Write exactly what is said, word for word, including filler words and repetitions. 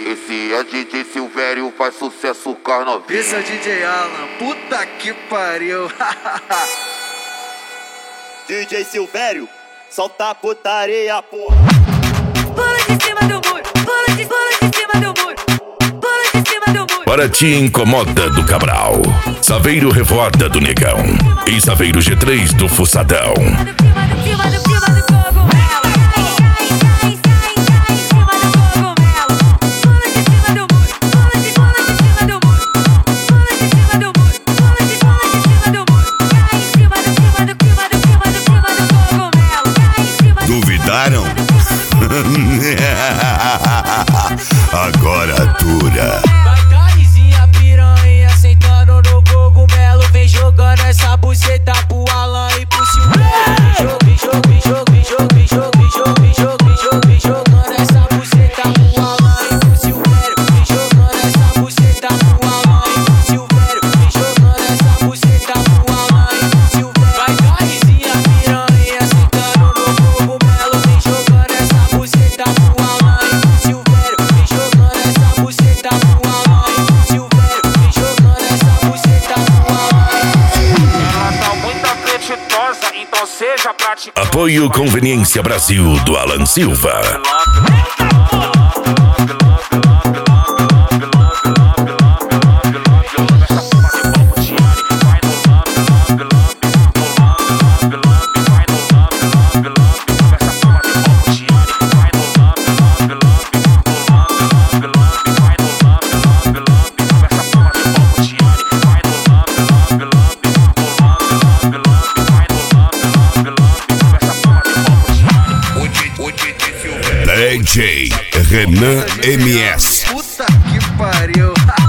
Esse é D J Silvério, faz sucesso com as novinhas. Esse é o D J Alan, puta que pariu. D J Silvério, solta a putaria, porra. Pula de cima do muro, pula de, pula de cima do muro, pula de cima do muro. Para ti incomoda do Cabral, Saveiro Revolta do Negão e Saveiro G três do Fuçadão. Duvidaram? Agora dura. Vai camisinha piranha sentando no cogumelo. Vem jogando essa buceta pro Alan e pro Silvério. Vem jogando, vem jogando, vem jogando, vem jogando, vem jogando, vem jogando, vem jogando essa buceta pro Alan e pro Silvério. Vem jogando essa buceta pro Alan e pro Silvério. Vem jogando essa buceta pro Alan e pro Silvério. Vai camisinha piranha sentando no cogumelo. Vem jogando essa buceta pro Alan e pro Silvério. Vem jogando essa buceta pro Alan e pro Silvério. Vem jogando essa buceta pro Alan e pro Silvério. Ela tá muito apetitosa, então seja prática. Apoio Conveniência Brasil do Alan Silva. D J Renan M S. Puta que pariu.